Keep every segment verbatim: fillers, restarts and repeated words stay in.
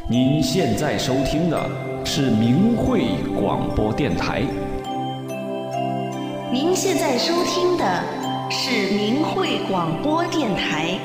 您现在收听的是明慧广播电台。 您现在收听的是明慧广播电台。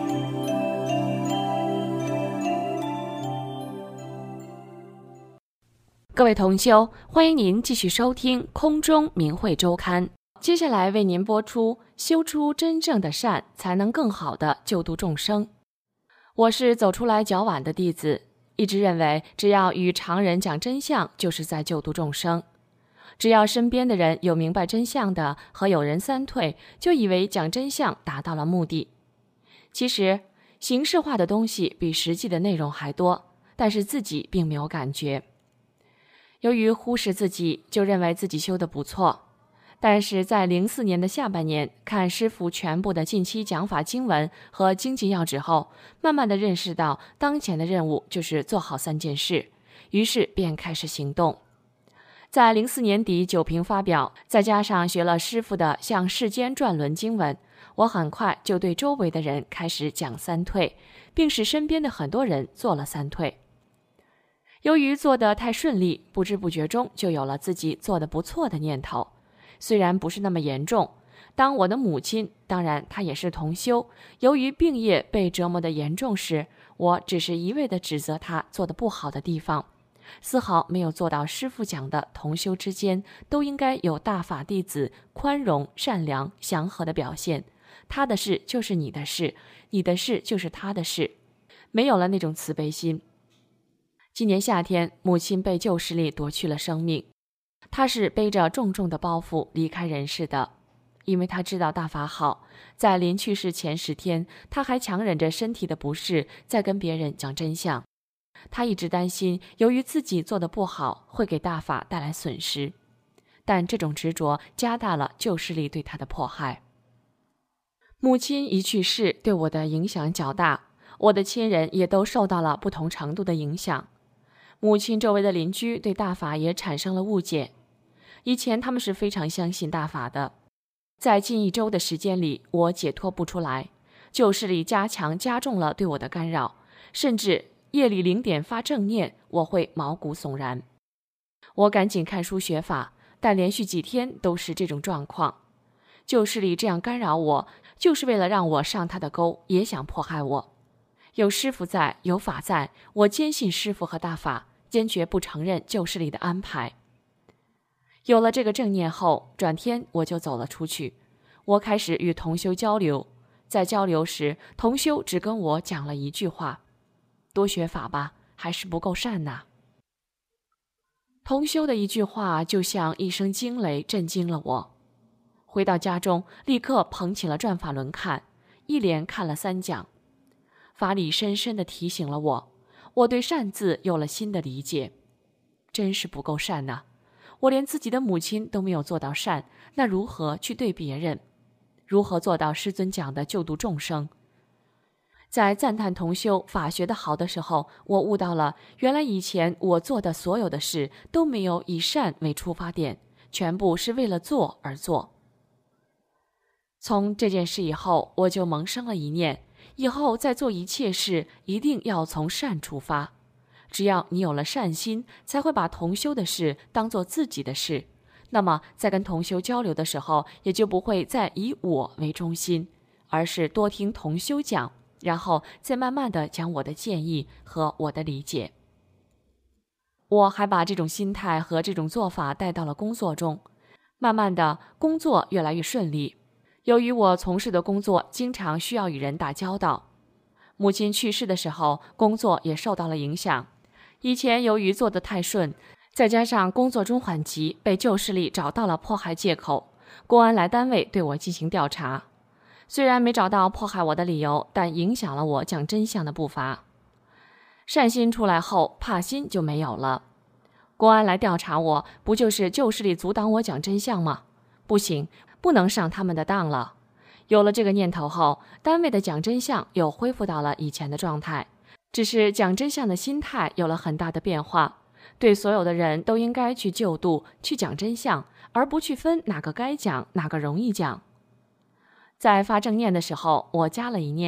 各位同修，欢迎您继续收听空中明慧周刊。接下来为您播出修出真正的善，才能更好地救度众生。我是走出来较晚的弟子，一直认为只要与常人讲真相，就是在救度众生。只要身边的人有明白真相的和有人三退，就以为讲真相达到了目的。其实形式化的东西比实际的内容还多，但是自己并没有感觉。由于忽视自己，就认为自己修得不错。但是在零四年的下半年，看师父全部的近期讲法经文和经济要旨后，慢慢的认识到当前的任务就是做好三件事，于是便开始行动。在零四年底九评发表，再加上学了师父的向世间转轮经文，我很快就对周围的人开始讲三退，并使身边的很多人做了三退。由于做得太顺利，不知不觉中就有了自己做得不错的念头。虽然不是那么严重，当我的母亲，当然她也是同修，由于病业被折磨得严重时，我只是一味地指责她做得不好的地方，丝毫没有做到师父讲的同修之间都应该有大法弟子宽容、善良、祥和的表现。他的事就是你的事，你的事就是他的事，没有了那种慈悲心。今年夏天，母亲被旧势力夺去了生命。她是背着重重的包袱离开人世的，因为她知道大法好，在临去世前十天，她还强忍着身体的不适，在跟别人讲真相。她一直担心，由于自己做得不好，会给大法带来损失，但这种执着加大了旧势力对她的迫害。母亲一去世，对我的影响较大，我的亲人也都受到了不同程度的影响。母亲周围的邻居对大法也产生了误解，以前他们是非常相信大法的。在近一周的时间里，我解脱不出来，旧势力加强加重了对我的干扰，甚至夜里零点发正念，我会毛骨悚然。我赶紧看书学法，但连续几天都是这种状况。旧势力这样干扰我，就是为了让我上他的钩，也想迫害我。有师父在，有法在，我坚信师父和大法，坚决不承认旧势力的安排。有了这个正念后，转天我就走了出去。我开始与同修交流，在交流时，同修只跟我讲了一句话：多学法吧，还是不够善呐。同修的一句话就像一声惊雷，震惊了我。回到家中，立刻捧起了转法轮看，一连看了三讲。法理深深地提醒了我，我对善字有了新的理解。真是不够善呐！我连自己的母亲都没有做到善，那如何去对别人？如何做到师尊讲的救度众生？在赞叹同修法学的好的时候，我悟到了，原来以前我做的所有的事都没有以善为出发点，全部是为了做而做。从这件事以后，我就萌生了一念，以后再做一切事，一定要从善出发。只要你有了善心，才会把同修的事当作自己的事，那么在跟同修交流的时候，也就不会再以我为中心，而是多听同修讲，然后再慢慢的讲我的建议和我的理解。我还把这种心态和这种做法带到了工作中，慢慢的工作越来越顺利。由于我从事的工作经常需要与人打交道，母亲去世的时候，工作也受到了影响。以前由于做得太顺，再加上工作中缓急，被旧势力找到了迫害借口，公安来单位对我进行调查。虽然没找到迫害我的理由，但影响了我讲真相的步伐。善心出来后，怕心就没有了。公安来调查我，不就是旧势力阻挡我讲真相吗？不行，不能上他们的当了。有了这个念头后，单位的讲真相又恢复到了以前的状态，只是讲真相的心态有了很大的变化，对所有的人都应该去救度，去讲真相，而不去分哪个该讲，哪个容易讲。在发正念的时候，我加了一念，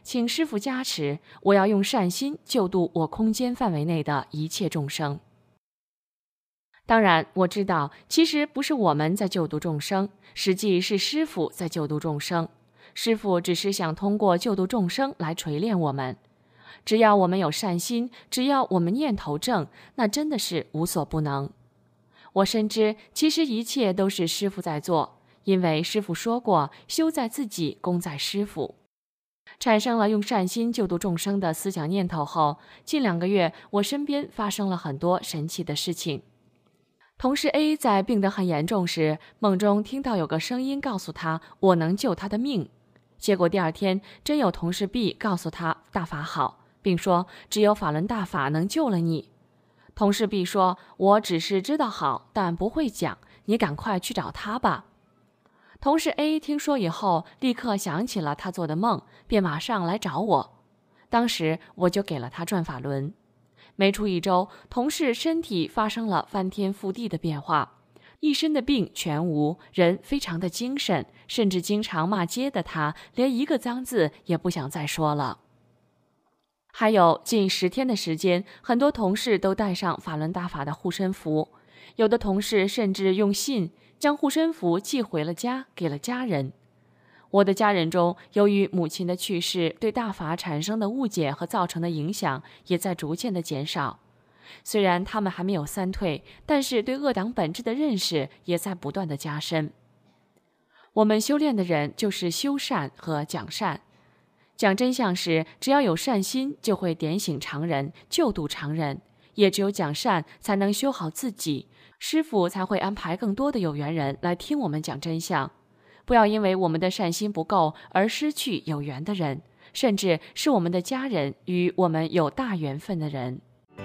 请师父加持，我要用善心救度我空间范围内的一切众生。当然，我知道，其实不是我们在救度众生，实际是师父在救度众生。师父只是想通过救度众生来锤炼我们。只要我们有善心，只要我们念头正，那真的是无所不能。我深知，其实一切都是师父在做，因为师父说过，修在自己，功在师父。产生了用善心救度众生的思想念头后，近两个月，我身边发生了很多神奇的事情。同事 A 在病得很严重时，梦中听到有个声音告诉他，我能救他的命。结果第二天，真有同事 B 告诉他大法好，并说只有法轮大法能救了你。同事 B 说，我只是知道好，但不会讲，你赶快去找他吧。同事 A 听说以后，立刻想起了他做的梦，便马上来找我。当时我就给了他转法轮。没出一周，同事身体发生了翻天覆地的变化，一身的病全无，人非常的精神，甚至经常骂街的他，连一个脏字也不想再说了。还有近十天的时间，很多同事都带上法轮大法的护身符，有的同事甚至用信将护身符寄回了家，给了家人。我的家人中，由于母亲的去世，对大法产生的误解和造成的影响也在逐渐的减少。虽然他们还没有三退，但是对恶党本质的认识也在不断的加深。我们修炼的人就是修善和讲善。讲真相时，只要有善心，就会点醒常人，救度常人。也只有讲善，才能修好自己，师父才会安排更多的有缘人来听我们讲真相。不要因为我们的善心不够而失去有缘的人，甚至是我们的家人与我们有大缘分的人。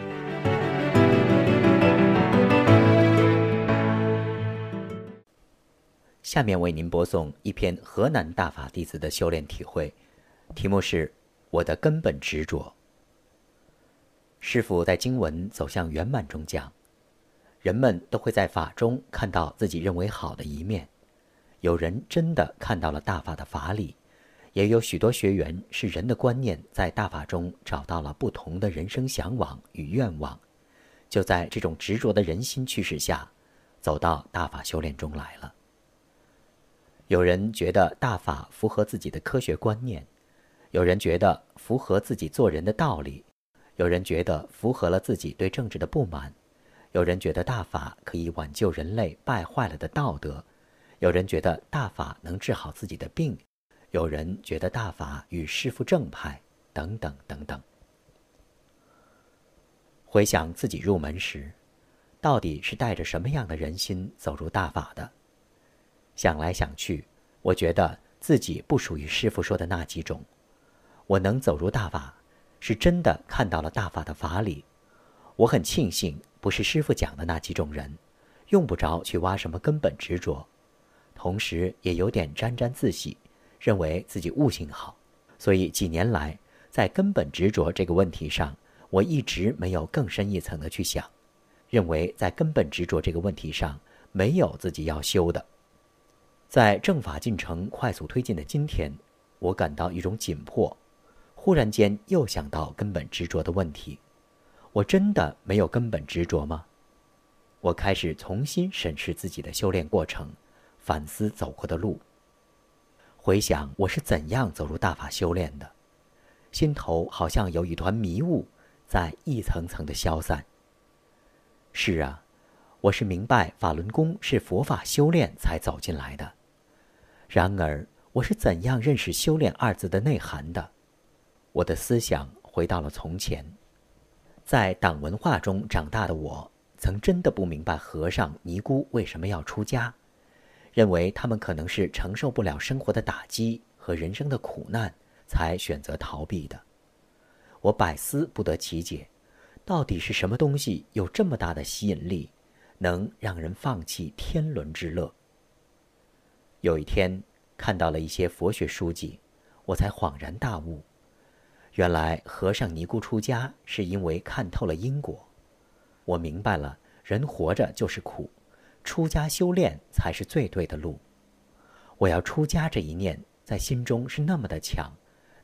下面为您播送一篇河南大法弟子的修炼体会，题目是我的根本执着。师父在经文走向圆满中讲，人们都会在法中看到自己认为好的一面，有人真的看到了大法的法理，也有许多学员是人的观念在大法中找到了不同的人生向往与愿望，就在这种执着的人心驱使下，走到大法修炼中来了。有人觉得大法符合自己的科学观念，有人觉得符合自己做人的道理，有人觉得符合了自己对政治的不满，有人觉得大法可以挽救人类败坏了的道德，有人觉得大法能治好自己的病，有人觉得大法与师父正派，等等等等。回想自己入门时，到底是带着什么样的人心走入大法的？想来想去，我觉得自己不属于师父说的那几种。我能走入大法，是真的看到了大法的法理。我很庆幸不是师父讲的那几种人，用不着去挖什么根本执着，同时也有点沾沾自喜，认为自己悟性好。所以几年来，在根本执着这个问题上，我一直没有更深一层的去想，认为在根本执着这个问题上，没有自己要修的。在正法进程快速推进的今天，我感到一种紧迫，忽然间又想到根本执着的问题。我真的没有根本执着吗？我开始重新审视自己的修炼过程，反思走过的路，回想我是怎样走入大法修炼的，心头好像有一团迷雾在一层层的消散。是啊，我是明白法轮功是佛法修炼才走进来的。然而，我是怎样认识修炼二字的内涵的？我的思想回到了从前。在党文化中长大的我，曾真的不明白和尚、尼姑为什么要出家，认为他们可能是承受不了生活的打击和人生的苦难，才选择逃避的。我百思不得其解，到底是什么东西有这么大的吸引力，能让人放弃天伦之乐？有一天看到了一些佛学书籍，我才恍然大悟，原来和尚尼姑出家是因为看透了因果。我明白了，人活着就是苦，出家修炼才是最对的路。我要出家这一念在心中是那么的强，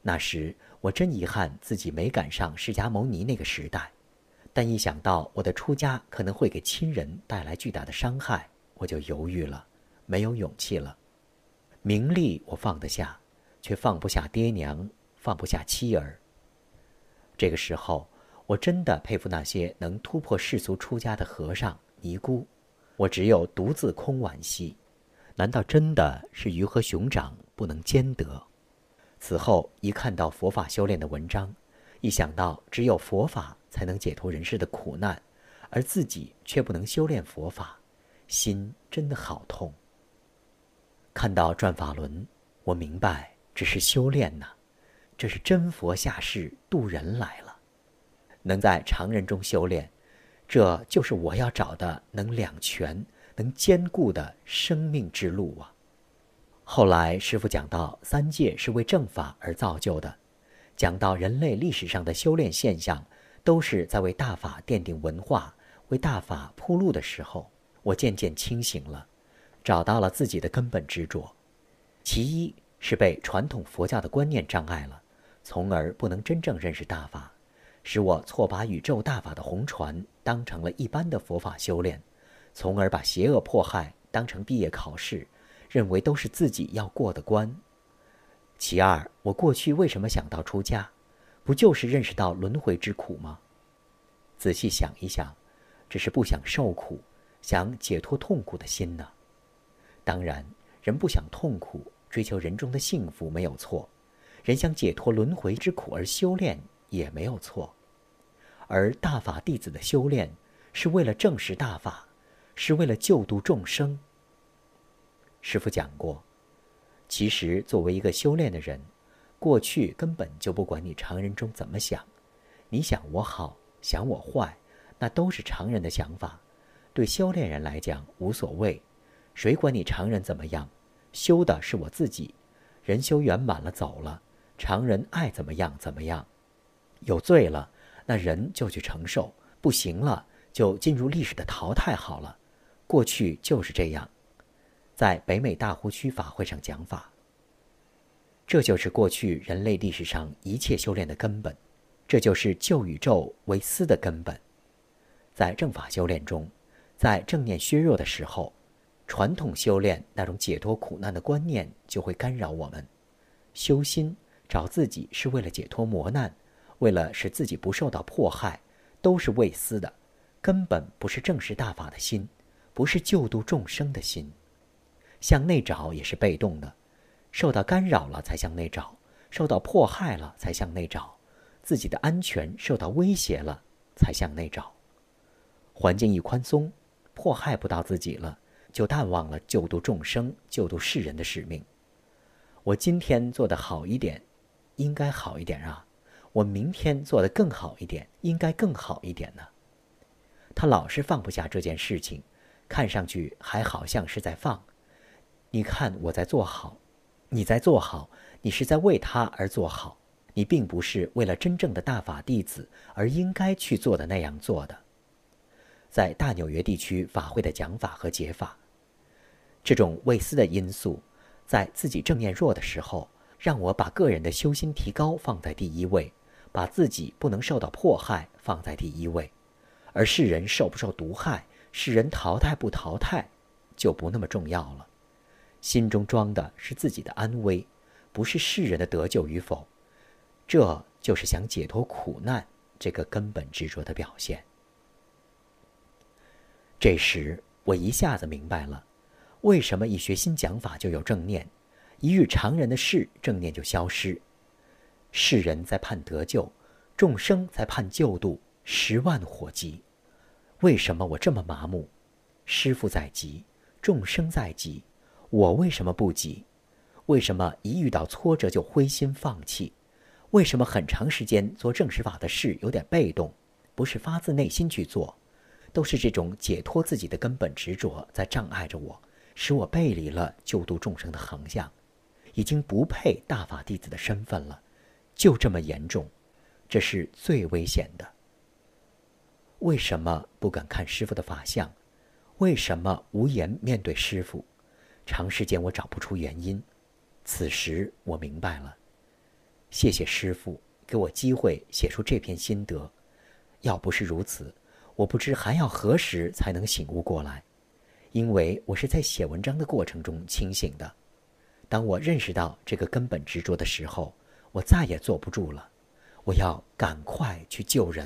那时我真遗憾自己没赶上释迦牟尼那个时代，但一想到我的出家可能会给亲人带来巨大的伤害，我就犹豫了，没有勇气了。名利我放得下，却放不下爹娘，放不下妻儿。这个时候，我真的佩服那些能突破世俗出家的和尚尼姑，我只有独自空惋惜。难道真的是鱼和熊掌不能兼得？此后一看到佛法修炼的文章，一想到只有佛法才能解脱人世的苦难，而自己却不能修炼佛法，心真的好痛。看到转法轮，我明白这是修炼呐，这是真佛下世渡人来了。能在常人中修炼，这就是我要找的能两全、能兼顾的生命之路啊！后来师父讲到三界是为正法而造就的，讲到人类历史上的修炼现象都是在为大法奠定文化、为大法铺路的时候，我渐渐清醒了，找到了自己的根本执着。其一是被传统佛教的观念障碍了，从而不能真正认识大法，使我错把宇宙大法的红船当成了一般的佛法修炼，从而把邪恶迫害当成毕业考试，认为都是自己要过的关。其二，我过去为什么想到出家，不就是认识到轮回之苦吗？仔细想一想，这是不想受苦，想解脱痛苦的心呢。当然，人不想痛苦，追求人中的幸福没有错，人想解脱轮回之苦而修炼也没有错。而大法弟子的修炼是为了证实大法，是为了救度众生。师父讲过，其实作为一个修炼的人，过去根本就不管你常人中怎么想，你想我好，想我坏，那都是常人的想法，对修炼人来讲无所谓，谁管你常人怎么样，修的是我自己，人修圆满了走了，常人爱怎么样怎么样。有罪了，那人就去承受，不行了就进入历史的淘汰好了，过去就是这样。在北美大湖区法会上讲法，这就是过去人类历史上一切修炼的根本，这就是救宇宙为私的根本。在正法修炼中，在正念削弱的时候，传统修炼那种解脱苦难的观念就会干扰我们。修心找自己是为了解脱磨难，为了使自己不受到迫害，都是为私的，根本不是正视大法的心，不是救度众生的心。向内找也是被动的，受到干扰了才向内找，受到迫害了才向内找，自己的安全受到威胁了才向内找。环境一宽松，迫害不到自己了，就淡忘了救度众生、救度世人的使命。我今天做得好一点，应该好一点啊，我明天做得更好一点，应该更好一点呢。他老是放不下这件事情，看上去还好像是在放。你看我在做好，你在做好，你是在为他而做好，你并不是为了真正的大法弟子而应该去做的那样做的。在大纽约地区法会的讲法和解法，这种为私的因素，在自己正念弱的时候，让我把个人的修心提高放在第一位，把自己不能受到迫害放在第一位，而世人受不受毒害，世人淘汰不淘汰，就不那么重要了。心中装的是自己的安危，不是世人的得救与否，这就是想解脱苦难这个根本执着的表现。这时我一下子明白了，为什么一学新讲法就有正念，一遇常人的事正念就消失。世人在盼得救，众生在盼救度，十万火急。为什么我这么麻木？师父在急，众生在急，我为什么不急？为什么一遇到挫折就灰心放弃？为什么很长时间做正实法的事有点被动，不是发自内心去做？都是这种解脱自己的根本执着在障碍着我，使我背离了救度众生的航向，已经不配大法弟子的身份了，就这么严重，这是最危险的。为什么不敢看师父的法相？为什么无言面对师父？长时间我找不出原因，此时我明白了， 谢谢师父给我机会写出这篇心得，要不是如此，我不知还要何时才能醒悟过来，因为我是在写文章的过程中清醒的。当我认识到这个根本执着的时候，我再也坐不住了，我要赶快去救人。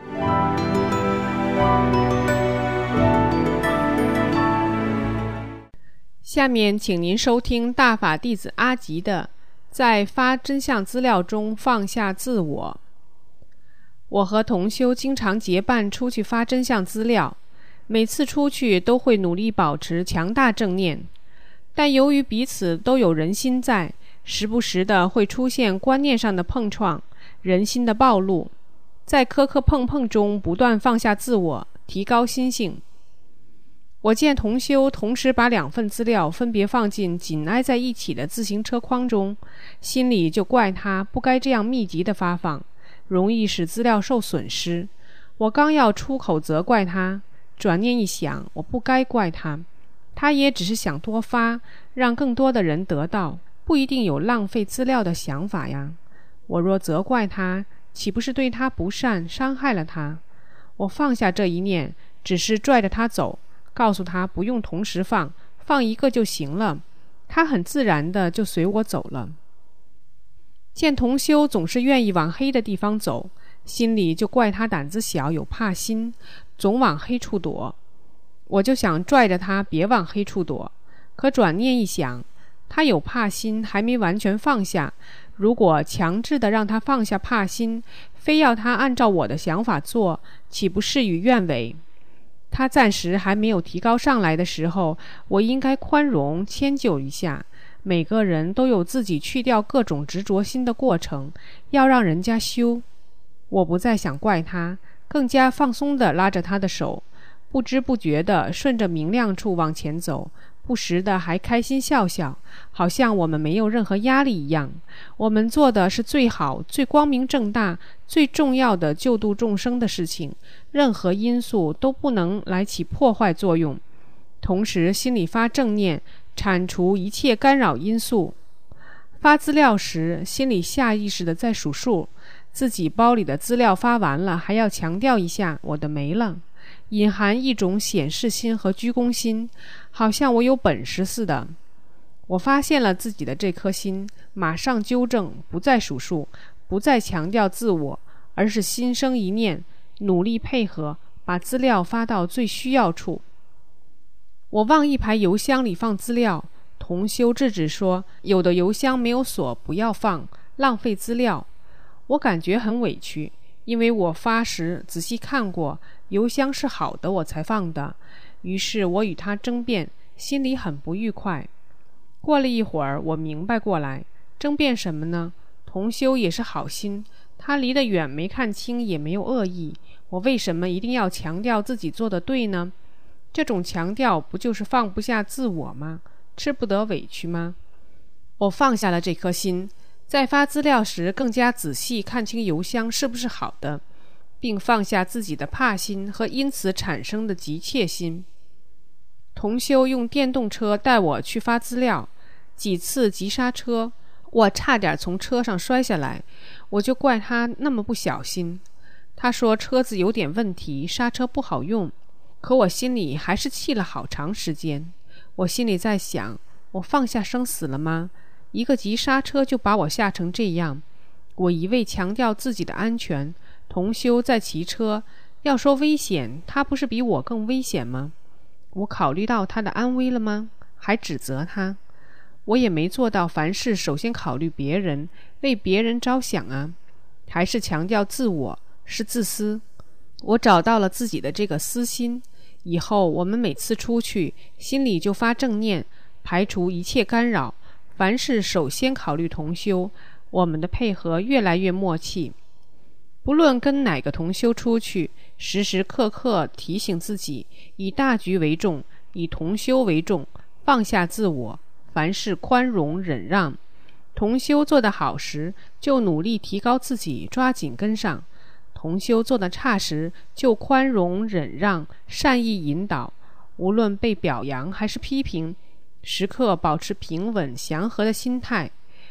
下面请您收听大法弟子阿吉的在发真相资料中放下自我。我和同修经常结伴出去发真相资料，每次出去都会努力保持强大正念，但由于彼此都有人心在，时不时的会出现观念上的碰撞，人心的暴露，在磕磕碰碰中不断放下自我，提高心性。我见同修同时把两份资料分别放进紧挨在一起的自行车筐中，心里就怪他不该这样密集的发放，容易使资料受损失。我刚要出口责怪他，转念一想，我不该怪他，他也只是想多发，让更多的人得到，不一定有浪费资料的想法呀。我若责怪他，岂不是对他不善，伤害了他？我放下这一念，只是拽着他走，告诉他不用同时放，放一个就行了。他很自然的就随我走了。见同修总是愿意往黑的地方走，心里就怪他胆子小，有怕心，总往黑处躲。我就想拽着他别往黑处躲，可转念一想，他有怕心还没完全放下，如果强制的让他放下怕心，非要他按照我的想法做，岂不事与愿违？他暂时还没有提高上来的时候，我应该宽容迁就一下。每个人都有自己去掉各种执着心的过程，要让人家修。我不再想怪他，更加放松地拉着他的手，不知不觉地顺着明亮处往前走，不时的还开心笑笑，好像我们没有任何压力一样。我们做的是最好、最光明正大、最重要的救度众生的事情，任何因素都不能来起破坏作用。同时心里发正念，铲除一切干扰因素。发资料时，心里下意识的在数数，自己包里的资料发完了，还要强调一下我的没了，隐含一种显示心和居功心，好像我有本事似的。我发现了自己的这颗心，马上纠正，不再数数，不再强调自我，而是心生一念，努力配合，把资料发到最需要处。我往一排邮箱里放资料，同修制止说，有的邮箱没有锁，不要放，浪费资料。我感觉很委屈，因为我发时仔细看过，邮箱是好的，我才放的。于是我与他争辩，心里很不愉快。过了一会儿，我明白过来，争辩什么呢？同修也是好心，他离得远没看清，也没有恶意，我为什么一定要强调自己做的对呢？这种强调不就是放不下自我吗？吃不得委屈吗？我放下了这颗心，在发资料时更加仔细看清邮箱是不是好的，并放下自己的怕心和因此产生的急切心。同修用电动车带我去发资料，几次急刹车，我差点从车上摔下来，我就怪他那么不小心。他说车子有点问题，刹车不好用，可我心里还是气了好长时间。我心里在想，我放下生死了吗？一个急刹车就把我吓成这样。我一味强调自己的安全，同修在骑车，要说危险，他不是比我更危险吗？我考虑到他的安危了吗？还指责他？我也没做到凡事首先考虑别人，为别人着想啊，还是强调自我，是自私。我找到了自己的这个私心，以后我们每次出去，心里就发正念，排除一切干扰，凡事首先考虑同修，我们的配合越来越默契。不论跟哪个同修出去，时时刻刻提醒自己，以大局为重，以同修为重，放下自我，凡事宽容忍让。同修做得好时，就努力提高自己，抓紧跟上；同修做得差时，就宽容忍让，善意引导。无论被表扬还是批评，时刻保持平稳祥和的心态。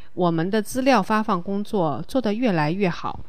我们的资料发放工作做得越来越好。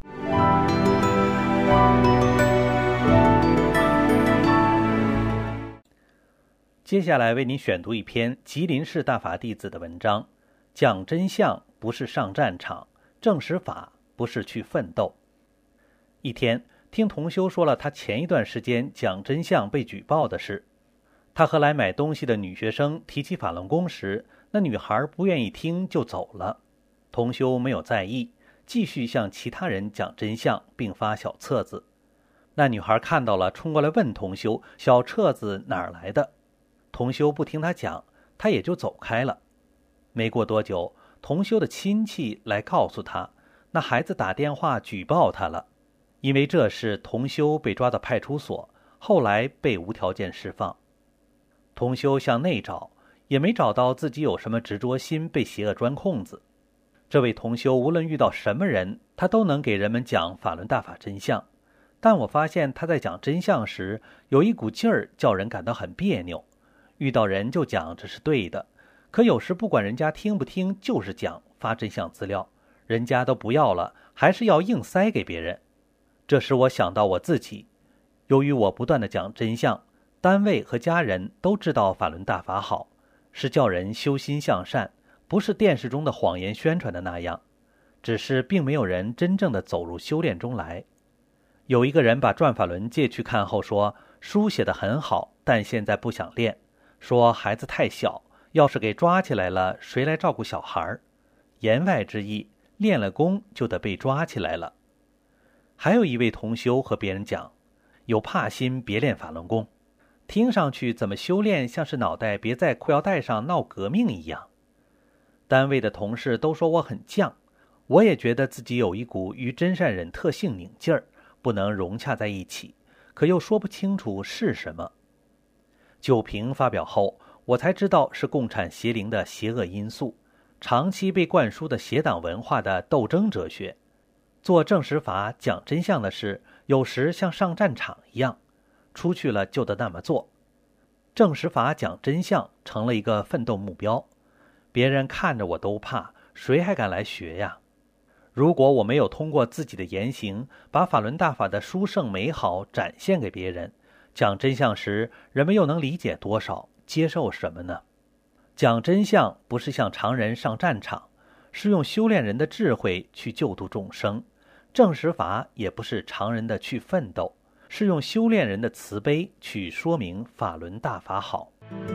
接下来为您选读一篇吉林市大法弟子的文章，讲真相不是上战场，证实法不是去奋斗。一天，听同修说了他前一段时间讲真相被举报的事。他和来买东西的女学生提起法轮功时，那女孩不愿意听就走了。同修没有在意，继续向其他人讲真相，并发小册子。那女孩看到了，冲过来问同修：“小册子哪儿来的？”同修不听他讲，他也就走开了。没过多久，同修的亲戚来告诉他，那孩子打电话举报他了。因为这事，同修被抓到派出所，后来被无条件释放。同修向内找，也没找到自己有什么执着心被邪恶钻空子。这位同修无论遇到什么人，他都能给人们讲法轮大法真相。但我发现他在讲真相时，有一股劲儿叫人感到很别扭。遇到人就讲这是对的，可有时不管人家听不听，就是讲发真相资料，人家都不要了，还是要硬塞给别人。这使我想到我自己，由于我不断地讲真相，单位和家人都知道法轮大法好，是叫人修心向善，不是电视中的谎言宣传的那样，只是并没有人真正的走入修炼中来。有一个人把转法轮借去看后说，书写得很好，但现在不想练，说孩子太小，要是给抓起来了，谁来照顾小孩？言外之意，练了功就得被抓起来了。还有一位同修和别人讲，有怕心别练法轮功，听上去怎么修炼像是脑袋别在裤腰带上闹革命一样。单位的同事都说我很犟，我也觉得自己有一股与真善忍特性拧劲儿，不能融洽在一起，可又说不清楚是什么。酒瓶发表后，我才知道是共产邪灵的邪恶因素，长期被灌输的邪党文化的斗争哲学。做证实法讲真相的事，有时像上战场一样，出去了就得那么做。证实法讲真相成了一个奋斗目标，别人看着我都怕，谁还敢来学呀？如果我没有通过自己的言行，把法轮大法的殊胜美好展现给别人，讲真相时，人们又能理解多少，接受什么呢？讲真相不是像常人上战场，是用修炼人的智慧去救度众生。证实法也不是常人的去奋斗，是用修炼人的慈悲去说明法轮大法好。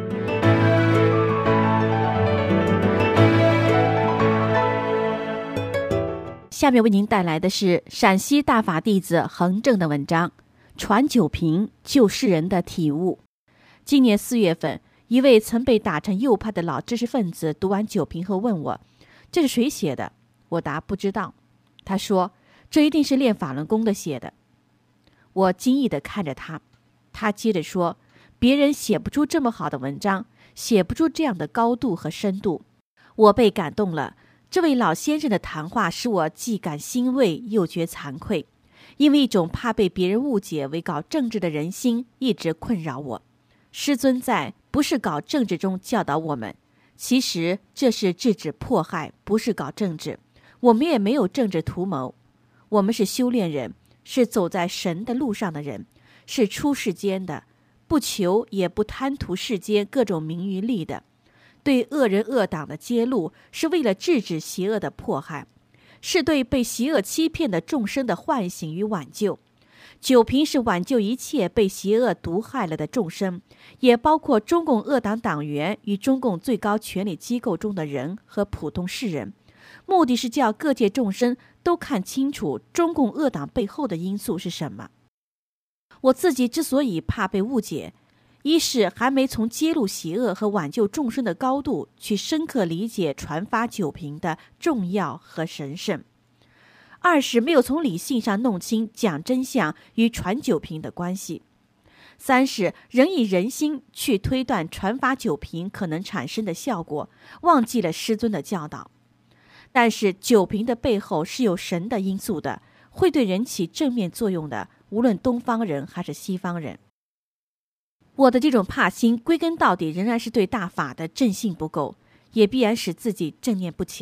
下面为您带来的是陕西大法弟子恒正的文章，传酒瓶救世人的体悟。今年四月份，一位曾被打成右派的老知识分子读完酒瓶后问我，这是谁写的？我答不知道。他说，这一定是练法轮功的写的。我惊异地看着他，他接着说，别人写不出这么好的文章，写不出这样的高度和深度。我被感动了，这位老先生的谈话使我既感欣慰又觉惭愧，因为一种怕被别人误解为搞政治的人心一直困扰我。师尊在不是搞政治中教导我们，其实这是制止迫害，不是搞政治。我们也没有政治图谋，我们是修炼人，是走在神的路上的人，是出世间的，不求也不贪图世间各种名誉利的。对恶人恶党的揭露，是为了制止邪恶的迫害，是对被邪恶欺骗的众生的唤醒与挽救。酒瓶是挽救一切被邪恶毒害了的众生，也包括中共恶党党员与中共最高权力机构中的人和普通世人，目的是叫各界众生都看清楚中共恶党背后的因素是什么。我自己之所以怕被误解，一是还没从揭露邪恶和挽救众生的高度去深刻理解传发酒瓶的重要和神圣；二是没有从理性上弄清讲真相与传酒瓶的关系；三是仍以人心去推断传发酒瓶可能产生的效果，忘记了师尊的教导。但是酒瓶的背后是有神的因素的，会对人起正面作用的，无论东方人还是西方人。我的这种怕心归根到底仍然是对大法的正信不够，也必然使自己正念不强，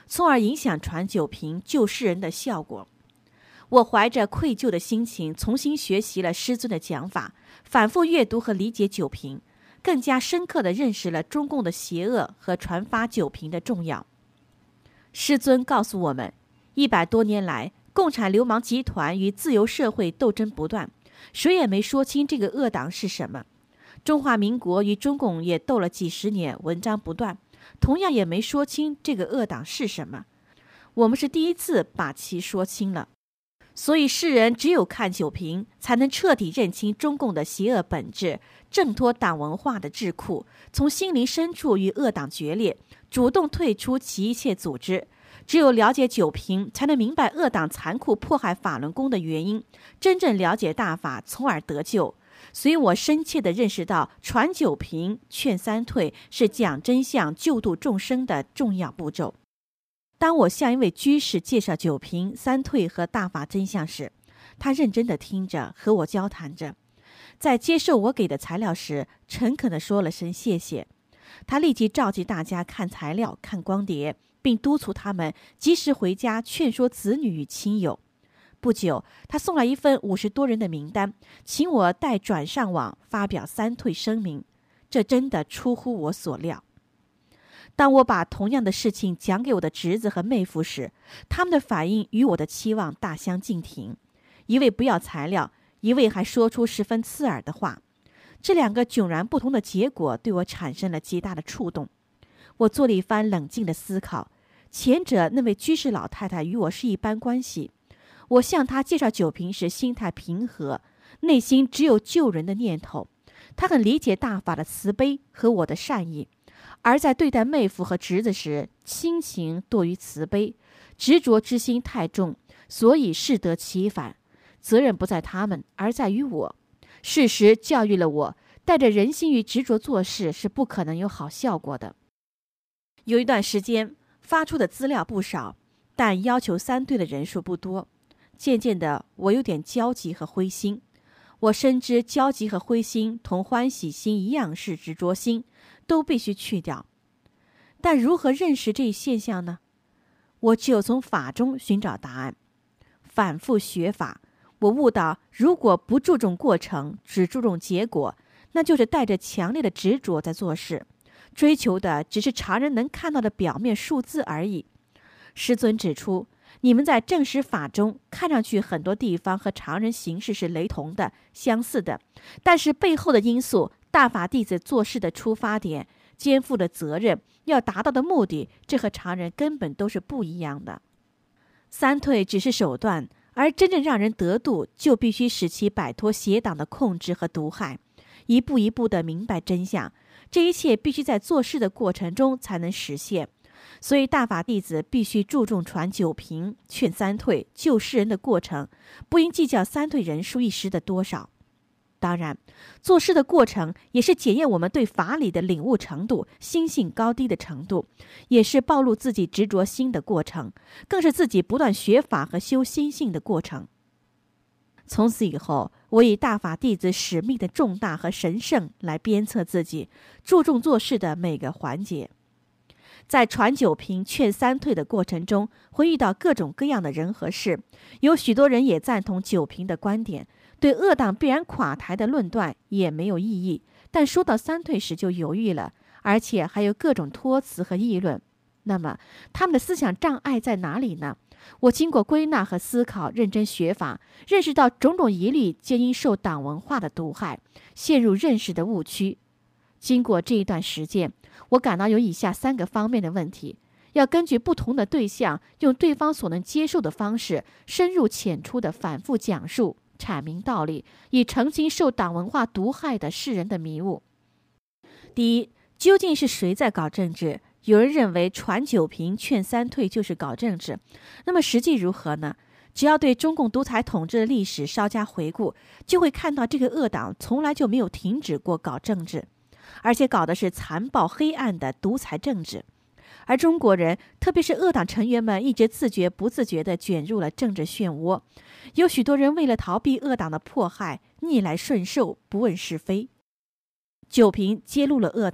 从而影响传酒瓶救世人的效果。我怀着愧疚的心情重新学习了师尊的讲法，反复阅读和理解酒瓶，更加深刻地认识了中共的邪恶和传发酒瓶的重要。师尊告诉我们，一百多年来，共产流氓集团与自由社会斗争不断，谁也没说清这个恶党是什么。中华民国与中共也斗了几十年，文章不断，同样也没说清这个恶党是什么。我们是第一次把其说清了。所以世人只有看酒瓶，才能彻底认清中共的邪恶本质，挣脱党文化的桎梏，从心灵深处与恶党决裂，主动退出其一切组织。只有了解酒瓶，才能明白恶党残酷迫害法轮功的原因，真正了解大法，从而得救。所以我深切地认识到，传酒瓶、劝三退是讲真相、救度众生的重要步骤。当我向一位居士介绍酒瓶、三退和大法真相时，他认真地听着，和我交谈着。在接受我给的材料时，诚恳地说了声谢谢。他立即召集大家看材料、看光碟，并督促他们及时回家劝说子女与亲友。不久，他送来一份五十多人的名单，请我代转上网发表三退声明。这真的出乎我所料。当我把同样的事情讲给我的侄子和妹夫时，他们的反应与我的期望大相径庭。一位不要材料，一位还说出十分刺耳的话。这两个迥然不同的结果对我产生了极大的触动。我做了一番冷静的思考。前者那位居士老太太与我是一般关系，我向她介绍酒瓶时心态平和，内心只有救人的念头。她很理解大法的慈悲和我的善意。而在对待妹夫和侄子时，亲情多于慈悲，执着之心太重，所以适得其反。责任不在他们，而在于我。事实教育了我，带着人心与执着做事是不可能有好效果的。有一段时间发出的资料不少，但要求三退的人数不多。渐渐的，我有点焦急和灰心。我深知焦急和灰心同欢喜心一样是执着心，都必须去掉。但如何认识这一现象呢？我只有从法中寻找答案。反复学法，我悟到，如果不注重过程，只注重结果，那就是带着强烈的执着在做事，追求的只是常人能看到的表面数字而已。师尊指出，你们在正实法中看上去很多地方和常人行事是雷同的、相似的，但是背后的因素、大法弟子做事的出发点、肩负的责任、要达到的目的，这和常人根本都是不一样的。三退只是手段，而真正让人得度，就必须使其摆脱邪党的控制和毒害，一步一步地明白真相。这一切必须在做事的过程中才能实现。所以大法弟子必须注重传酒瓶、劝三退、救世人的过程，不应计较三退人数一时的多少。当然，做事的过程也是检验我们对法理的领悟程度、心性高低的程度，也是暴露自己执着心的过程，更是自己不断学法和修心性的过程。从此以后，我以大法弟子使命的重大和神圣来鞭策自己，注重做事的每个环节。在传酒瓶、劝三退的过程中，会遇到各种各样的人和事，有许多人也赞同酒瓶的观点，对恶党必然垮台的论断也没有异议，但说到三退时就犹豫了，而且还有各种托词和议论。那么他们的思想障碍在哪里呢？我经过归纳和思考，认真学法，认识到种种疑虑皆因受党文化的毒害，陷入认识的误区。经过这一段实践，我感到有以下三个方面的问题：要根据不同的对象，用对方所能接受的方式，深入浅出地反复讲述、阐明道理，以澄清受党文化毒害的世人的迷雾。第一，究竟是谁在搞政治？有人认为传酒瓶、劝三退就是搞政治，那么实际如何呢？只要对中共独裁统治的历史稍加回顾，就会看到这个恶党从来就没有停止过搞政治，而且搞的是残暴黑暗的独裁政治。而中国人，特别是恶党成员们，一直自觉不自觉地卷入了政治漩涡。有许多人为了逃避恶党的迫害，逆来顺受，不问是非。酒瓶揭露了恶党，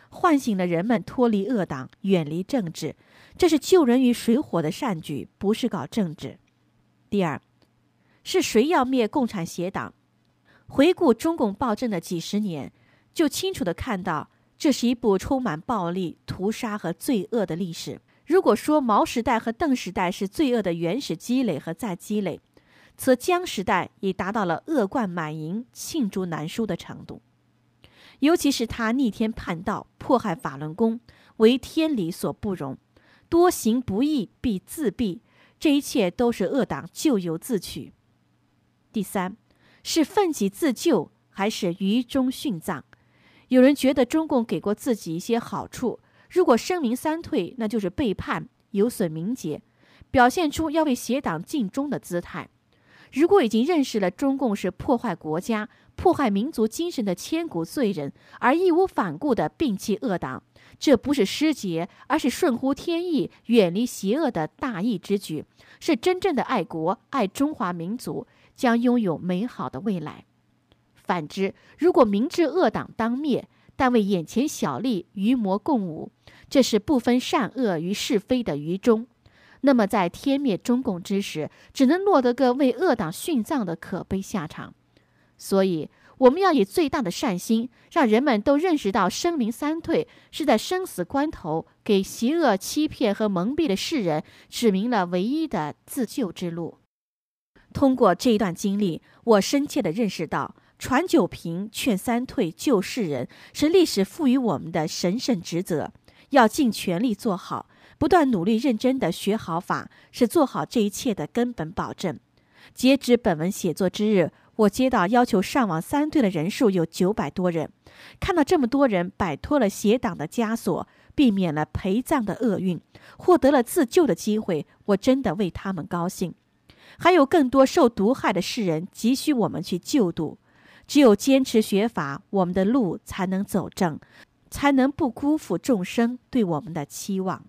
唤醒了人们脱离恶党，远离政治，这是救人于水火的善举，不是搞政治。第二，是谁要灭共产邪党？回顾中共暴政的几十年，就清楚地看到，这是一部充满暴力、屠杀和罪恶的历史。如果说毛时代和邓时代是罪恶的原始积累和再积累，则江时代已达到了恶贯满盈、罄竹难书的程度。尤其是他逆天叛道，迫害法轮功，为天理所不容，多行不义必自毙，这一切都是恶党咎由自取。第三，是奋起自救还是愚忠殉葬？有人觉得中共给过自己一些好处，如果声明三退，那就是背叛，有损名节，表现出要为邪党尽忠的姿态。如果已经认识了中共是破坏国家、迫害民族精神的千古罪人，而义无反顾地摒弃恶党，这不是失节，而是顺乎天意、远离邪恶的大义之举，是真正的爱国、爱中华民族，将拥有美好的未来。反之，如果明知恶党当灭，但为眼前小利与魔共舞，这是不分善恶与是非的愚忠，那么在天灭中共之时，只能落得个为恶党殉葬的可悲下场。所以我们要以最大的善心，让人们都认识到声明三退是在生死关头给邪恶欺骗和蒙蔽的世人指明了唯一的自救之路。通过这一段经历，我深切地认识到，传九平、劝三退、救世人是历史赋予我们的神圣职责，要尽全力做好，不断努力认真地学好法，是做好这一切的根本保证。截止本文写作之日，我接到要求上网三退的人数有九百多人。看到这么多人摆脱了邪党的枷锁，避免了陪葬的厄运，获得了自救的机会，我真的为他们高兴。还有更多受毒害的世人急需我们去救度。只有坚持学法，我们的路才能走正，才能不辜负众生对我们的期望。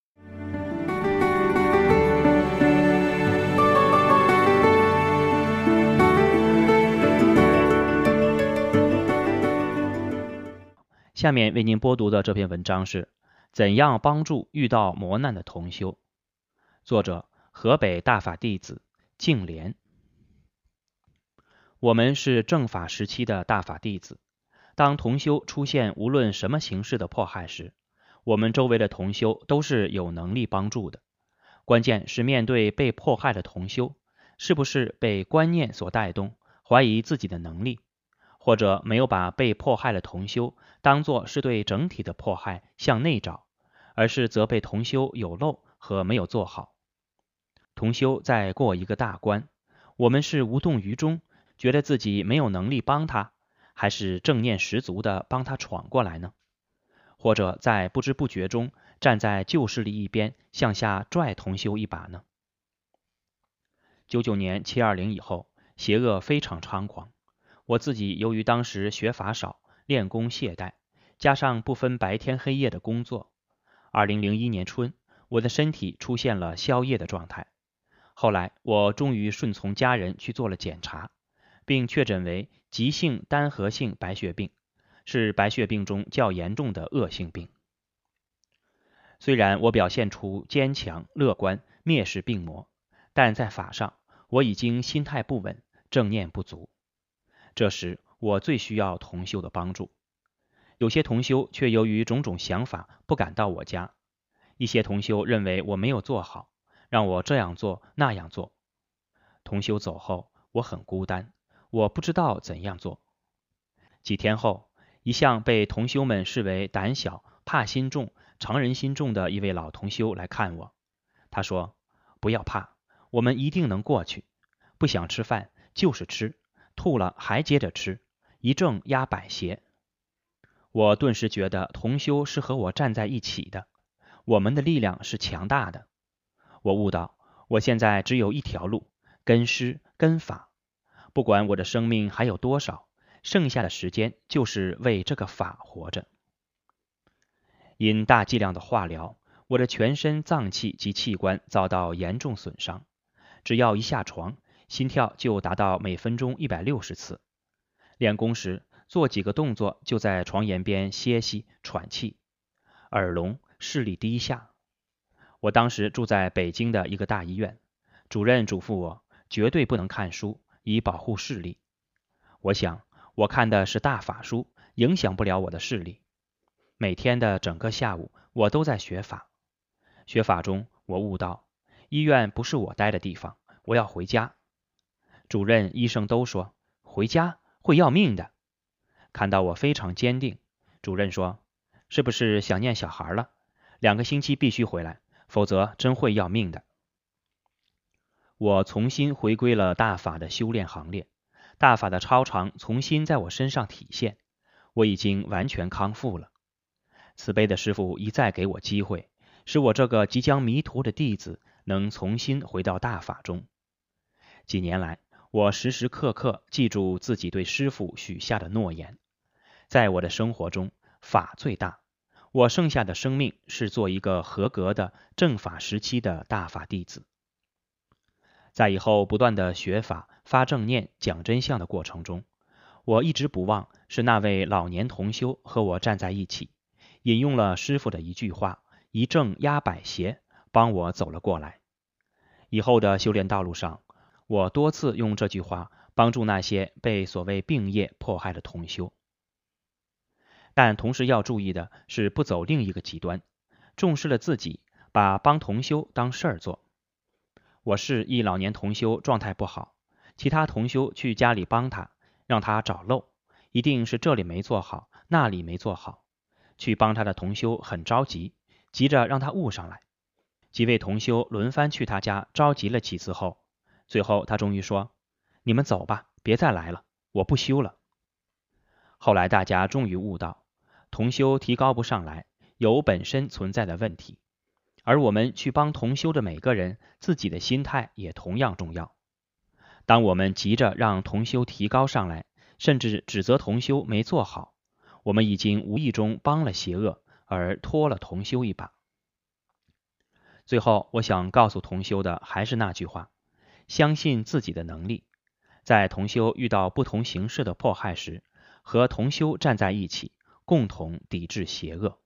下面为您播读的这篇文章是怎样帮助遇到磨难的同修，作者河北大法弟子净莲。我们是正法时期的大法弟子，当同修出现无论什么形式的迫害时，我们周围的同修都是有能力帮助的。关键是面对被迫害的同修，是不是被观念所带动，怀疑自己的能力，或者没有把被迫害的同修当作是对整体的迫害向内找，而是责备同修有漏和没有做好。同修在过一个大关，我们是无动于衷，觉得自己没有能力帮他，还是正念十足的帮他闯过来呢？或者在不知不觉中站在旧势力一边，向下拽同修一把呢？九九年七二零以后，邪恶非常猖狂。我自己由于当时学法少，练功懈怠，加上不分白天黑夜的工作，二零零一年春，我的身体出现了宵夜的状态。后来我终于顺从家人去做了检查，并确诊为急性单核性白血病，是白血病中较严重的恶性病。虽然我表现出坚强、乐观、蔑视病魔，但在法上我已经心态不稳，正念不足。这时我最需要同修的帮助。有些同修却由于种种想法不敢到我家，一些同修认为我没有做好，让我这样做那样做。同修走后，我很孤单，我不知道怎样做。几天后，一向被同修们视为胆小、怕心重、常人心重的一位老同修来看我。他说：不要怕，我们一定能过去，不想吃饭就是吃，吐了还接着吃，一正压百邪。我顿时觉得同修是和我站在一起的，我们的力量是强大的。我悟到，我现在只有一条路，跟师跟法，不管我的生命还有多少，剩下的时间就是为这个法活着。因大剂量的化疗，我的全身脏器及器官遭到严重损伤，只要一下床，心跳就达到每分钟一百六十次。练功时， 做几个动作就在床沿边歇息喘气，耳聋视力低下。我当时住在北京的一个大医院，主任嘱咐我绝对不能看书，以保护视力。我想我看的是大法书，影响不了我的视力。每天的整个下午我都在学法。学法中我悟到，医院不是我待的地方，我要回家。主任医生都说回家会要命的。看到我非常坚定，主任说，是不是想念小孩了？两个星期必须回来，否则真会要命的。我重新回归了大法的修炼行列，大法的超常重新在我身上体现，我已经完全康复了。慈悲的师父一再给我机会，使我这个即将迷途的弟子能重新回到大法中。几年来，我时时刻刻记住自己对师父许下的诺言。在我的生活中，法最大，我剩下的生命是做一个合格的正法时期的大法弟子。在以后不断的学法、发正念、讲真相的过程中，我一直不忘是那位老年同修和我站在一起，引用了师父的一句话，一正压百邪，帮我走了过来。以后的修炼道路上，我多次用这句话帮助那些被所谓病业迫害的同修。但同时要注意的是，不走另一个极端，重视了自己，把帮同修当事儿做。我是一老年同修状态不好，其他同修去家里帮他，让他找漏，一定是这里没做好，那里没做好。去帮他的同修很着急，急着让他悟上来。几位同修轮番去他家着急了几次后，最后他终于说，你们走吧，别再来了，我不修了。后来大家终于悟到，同修提高不上来，有本身存在的问题，而我们去帮同修的每个人，自己的心态也同样重要。当我们急着让同修提高上来，甚至指责同修没做好，我们已经无意中帮了邪恶，而拖了同修一把。最后我想告诉同修的还是那句话，相信自己的能力，在同修遇到不同形式的迫害时，和同修站在一起，共同抵制邪恶。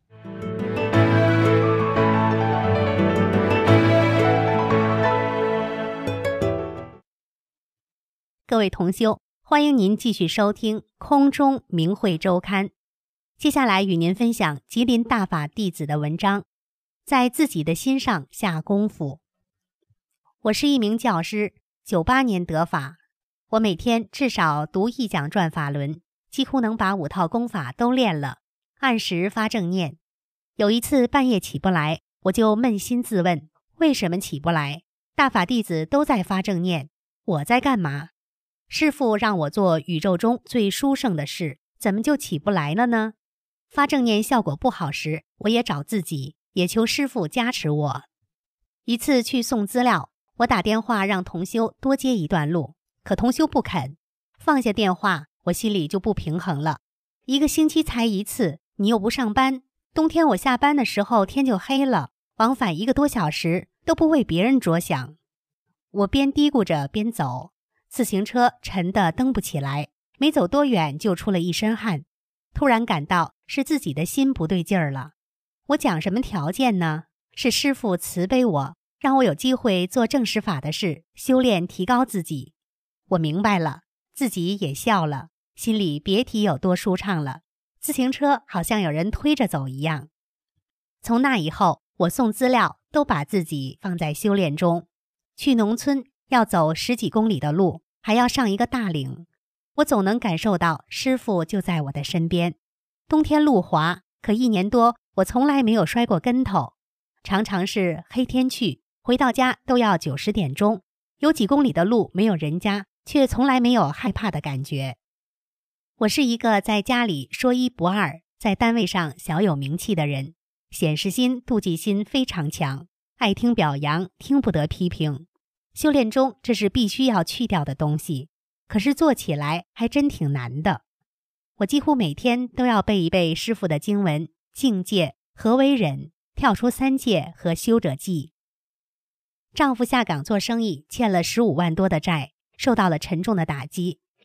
各位同修，欢迎您继续收听空中明慧周刊。接下来与您分享吉林大法弟子的文章，在自己的心上下功夫。我是一名教师，九八年得法，我每天至少读一讲转法轮，几乎能把五套功法都练了，按时发正念。有一次半夜起不来，我就扪心自问，为什么起不来？大法弟子都在发正念，我在干嘛？师父让我做宇宙中最殊胜的事，怎么就起不来了呢？发正念效果不好时，我也找自己，也求师父加持我。一次去送资料，我打电话让同修多接一段路，可同修不肯。放下电话，我心里就不平衡了。一个星期才一次，你又不上班，冬天我下班的时候天就黑了，往返一个多小时，都不为别人着想。我边嘀咕着边走，自行车沉得蹬不起来，没走多远就出了一身汗，突然感到是自己的心不对劲儿了。我讲什么条件呢？是师父慈悲我，让我有机会做正实法的事，修炼提高自己。我明白了，自己也笑了，心里别提有多舒畅了。自行车好像有人推着走一样。从那以后，我送资料都把自己放在修炼中。去农村要走十几公里的路，还要上一个大岭，我总能感受到师父就在我的身边。冬天路滑，可一年多我从来没有摔过跟头，常常是黑天去，回到家都要九十点钟，有几公里的路没有人家，却从来没有害怕的感觉。我是一个在家里说一不二，在单位上小有名气的人，显示心、妒忌心非常强，爱听表扬，听不得批评。修炼中这是必须要去掉的东西，可是做起来还真挺难的。我几乎每天都要背一背师父的经文，境界、何为忍、跳出三界和修者记。丈夫下岗做生意，欠了十五万多的债，受到了沉重的打击，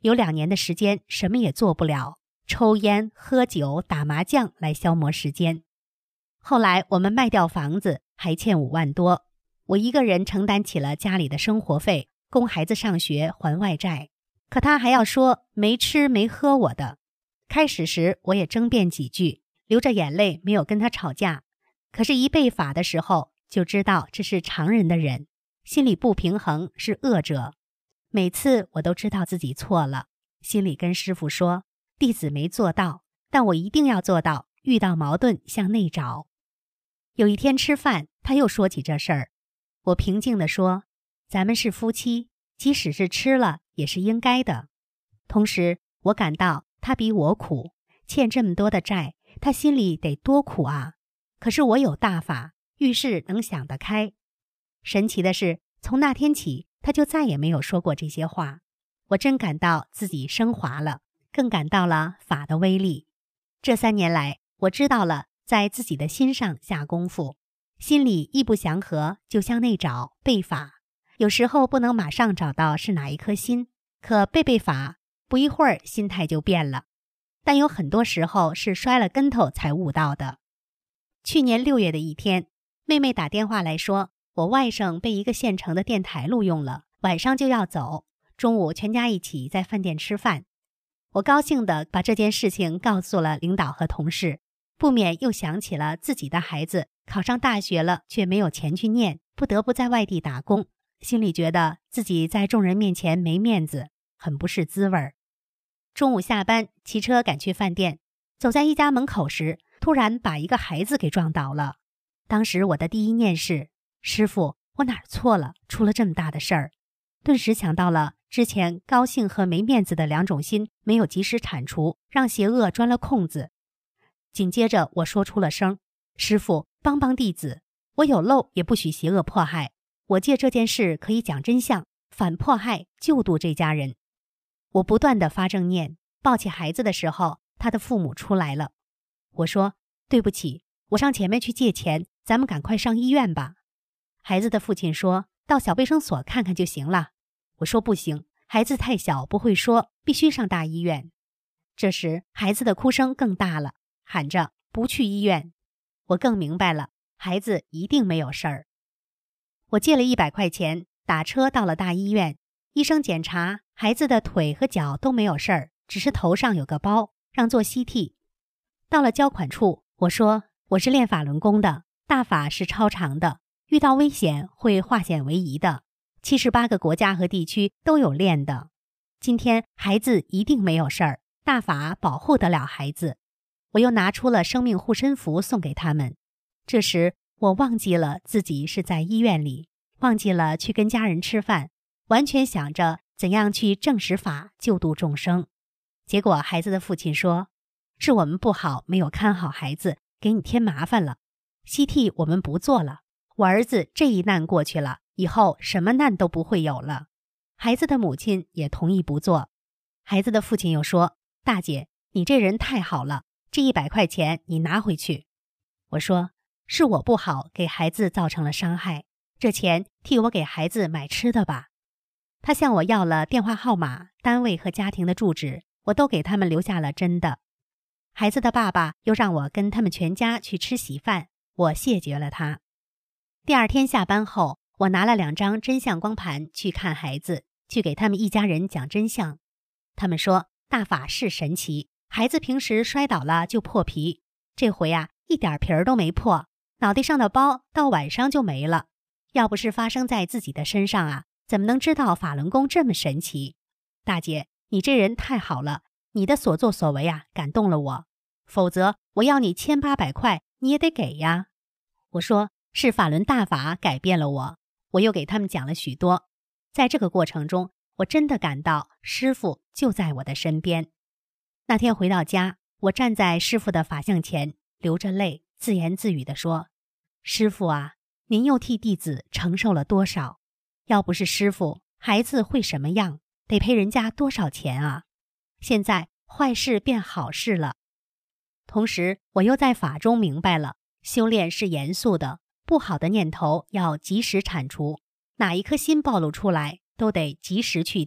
有两年的时间什么也做不了，抽烟、喝酒、打麻将来消磨时间。后来我们卖掉房子，还欠五万多，我一个人承担起了家里的生活费，供孩子上学，还外债。可他还要说没吃没喝我的。开始时我也争辩几句，流着眼泪没有跟他吵架，可是一被罚的时候就知道这是常人的忍，心里不平衡，是恶者。每次我都知道自己错了，心里跟师父说，弟子没做到，但我一定要做到，遇到矛盾向内找。有一天吃饭，他又说起这事儿，我平静地说，咱们是夫妻，即使是吃了也是应该的。同时我感到他比我苦，欠这么多的债，他心里得多苦啊。可是我有大法，遇事能想得开。神奇的是，从那天起他就再也没有说过这些话。我真感到自己升华了，更感到了法的威力。这三年来，我知道了在自己的心上下功夫，心里一不祥和就向内找背法。有时候不能马上找到是哪一颗心，可背背法，不一会儿心态就变了。但有很多时候是摔了跟头才悟到的。去年六月的一天，妹妹打电话来说，我外甥被一个县城的电台录用了，晚上就要走，中午全家一起在饭店吃饭。我高兴地把这件事情告诉了领导和同事，不免又想起了自己的孩子考上大学了，却没有钱去念，不得不在外地打工，心里觉得自己在众人面前没面子，很不是滋味儿。中午下班，骑车赶去饭店，走在一家门口时，突然把一个孩子给撞倒了。当时我的第一念是，师父，我哪儿错了，出了这么大的事儿。顿时想到了之前高兴和没面子的两种心没有及时铲除，让邪恶钻了空子。紧接着我说出了声，师父，帮帮弟子，我有漏也不许邪恶迫害，我借这件事可以讲真相，反迫害，救度这家人。我不断地发正念，抱起孩子的时候，他的父母出来了。我说，对不起，我上前面去借钱，咱们赶快上医院吧。孩子的父亲说，到小卫生所看看就行了。我说不行，孩子太小不会说，必须上大医院。这时孩子的哭声更大了，喊着不去医院。我更明白了，孩子一定没有事儿。我借了一百块钱，打车到了大医院。医生检查，孩子的腿和脚都没有事儿，只是头上有个包，让做 C T。 到了交款处，我说，我是练法轮功的，大法是超常的，遇到危险会化险为夷的，七十八个国家和地区都有练的。今天孩子一定没有事儿，大法保护得了孩子。我又拿出了生命护身符送给他们。这时我忘记了自己是在医院里，忘记了去跟家人吃饭，完全想着怎样去证实法救度众生。结果孩子的父亲说，是我们不好，没有看好孩子，给你添麻烦了， C T 我们不做了，我儿子这一难过去了，以后什么难都不会有了。孩子的母亲也同意不做。孩子的父亲又说，大姐，你这人太好了，这一百块钱你拿回去。我说，是我不好，给孩子造成了伤害，这钱替我给孩子买吃的吧。他向我要了电话号码、单位和家庭的住址，我都给他们留下了真的。孩子的爸爸又让我跟他们全家去吃喜饭，我谢绝了他。第二天下班后，我拿了两张真相光盘去看孩子，去给他们一家人讲真相。他们说，大法是神奇，孩子平时摔倒了就破皮，这回啊一点皮儿都没破，脑袋上的包到晚上就没了。要不是发生在自己的身上啊，怎么能知道法轮功这么神奇？大姐，你这人太好了，你的所作所为啊感动了我，否则我要你千八百块你也得给呀。我说，是法轮大法改变了我。我又给他们讲了许多。在这个过程中，我真的感到师父就在我的身边。那天回到家，我站在师父的法像前，流着泪，自言自语地说，师父啊，您又替弟子承受了多少？要不是师父，孩子会什么样？得赔人家多少钱啊？现在坏事变好事了。同时我又在法中明白了，修炼是严肃的，不好的念头要及时铲除，哪一颗心暴露出来都得及时去掉，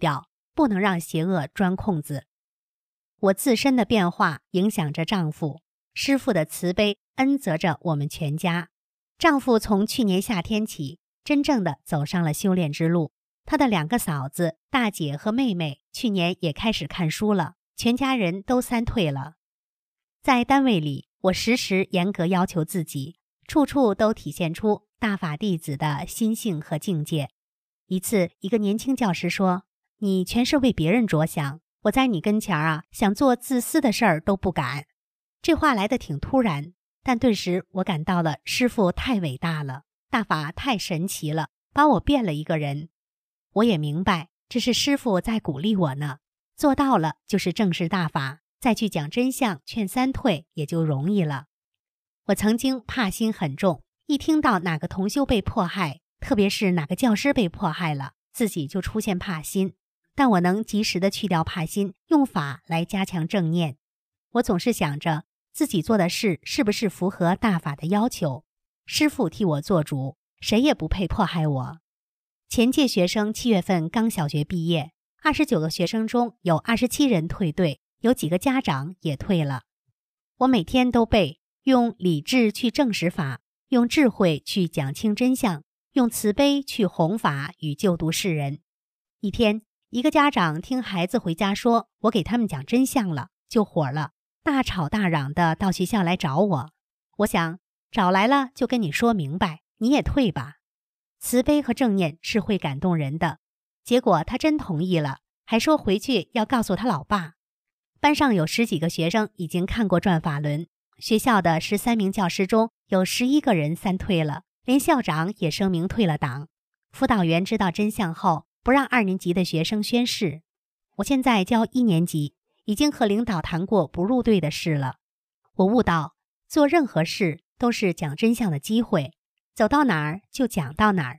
不能让邪恶钻空子。我自身的变化影响着丈夫，师父的慈悲恩泽着我们全家。丈夫从去年夏天起，真正的走上了修炼之路。他的两个嫂子、大姐和妹妹去年也开始看书了，全家人都三退了。在单位里，我时时严格要求自己，处处都体现出大法弟子的心性和境界。一次，一个年轻教师说：“你全是为别人着想，我在你跟前啊，想做自私的事儿都不敢。”这话来得挺突然，但顿时我感到了师父太伟大了，大法太神奇了，把我变了一个人。我也明白，这是师父在鼓励我呢。做到了就是正视大法，再去讲真相，劝三退也就容易了。我曾经怕心很重，一听到哪个同修被迫害，特别是哪个教师被迫害了，自己就出现怕心。但我能及时的去掉怕心，用法来加强正念。我总是想着自己做的事是不是符合大法的要求，师父替我做主，谁也不配迫害我。前届学生七月份刚小学毕业，二十九个学生中有二十七人退队，有几个家长也退了。我每天都背用理智去证实法，用智慧去讲清真相，用慈悲去弘法与救度世人。一天，一个家长听孩子回家说我给他们讲真相了，就火了，大吵大嚷的到学校来找我。我想，找来了就跟你说明白，你也退吧。慈悲和正念是会感动人的。结果他真同意了，还说回去要告诉他老爸。班上有十几个学生已经看过转法轮，学校的十三名教师中有十一个人三退了，连校长也声明退了党。辅导员知道真相后，不让二年级的学生宣誓。我现在教一年级，已经和领导谈过不入队的事了。我悟到，做任何事都是讲真相的机会，走到哪儿就讲到哪儿。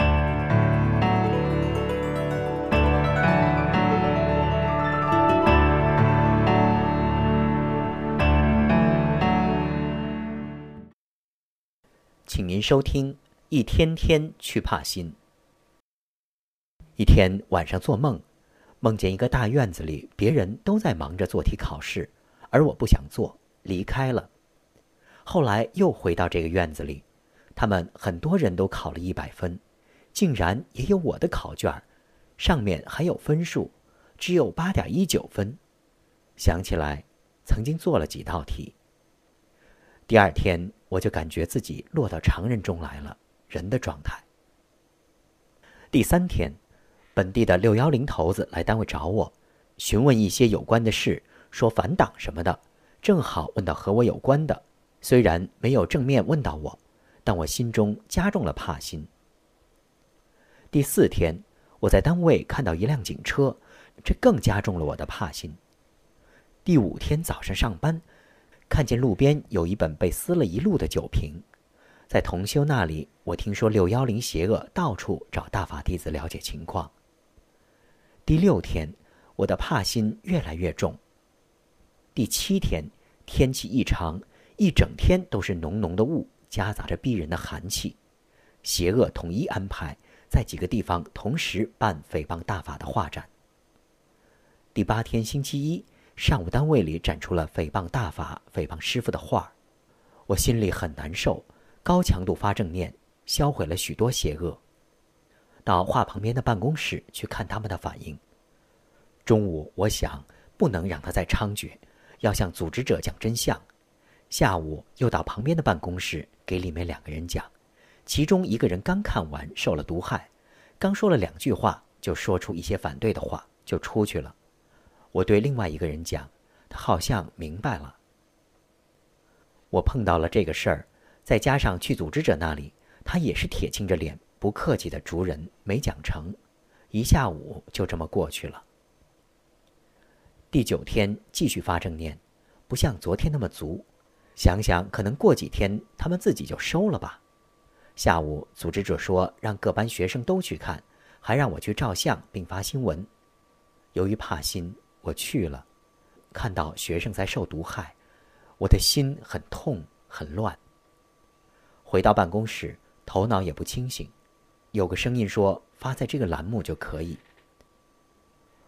请您收听《一天天去怕心》。一天晚上做梦，梦见一个大院子里，别人都在忙着做题考试，而我不想做，离开了。后来又回到这个院子里，他们很多人都考了一百分，竟然也有我的考卷，上面还有分数，只有八点一九分。想起来，曾经做了几道题。第二天，我就感觉自己落到常人中来了，人的状态。第三天，本地的六一零头子来单位找我，询问一些有关的事，说反党什么的，正好问到和我有关的。虽然没有正面问到我，但我心中加重了怕心。第四天，我在单位看到一辆警车，这更加重了我的怕心。第五天早上上班，看见路边有一本被撕了一路的酒瓶。在同修那里，我听说六一零邪恶到处找大法弟子了解情况。第六天，我的怕心越来越重。第七天，天气异常，一整天都是浓浓的雾，夹杂着逼人的寒气。邪恶统一安排在几个地方同时办诽谤大法的画展。第八天星期一上午，单位里展出了诽谤大法、诽谤师父的画，我心里很难受，高强度发正念，销毁了许多邪恶。到画旁边的办公室去看他们的反应。中午我想不能让他再猖獗，要向组织者讲真相。下午又到旁边的办公室给里面两个人讲，其中一个人刚看完受了毒害，刚说了两句话就说出一些反对的话，就出去了。我对另外一个人讲，他好像明白了。我碰到了这个事儿，再加上去组织者那里，他也是铁青着脸，不客气的逐人，没讲成，一下午就这么过去了。第九天继续发正念，不像昨天那么足，想想可能过几天他们自己就收了吧。下午组织者说让各班学生都去看，还让我去照相并发新闻。由于怕心，我去了，看到学生在受毒害，我的心很痛很乱。回到办公室，头脑也不清醒，有个声音说发在这个栏目就可以。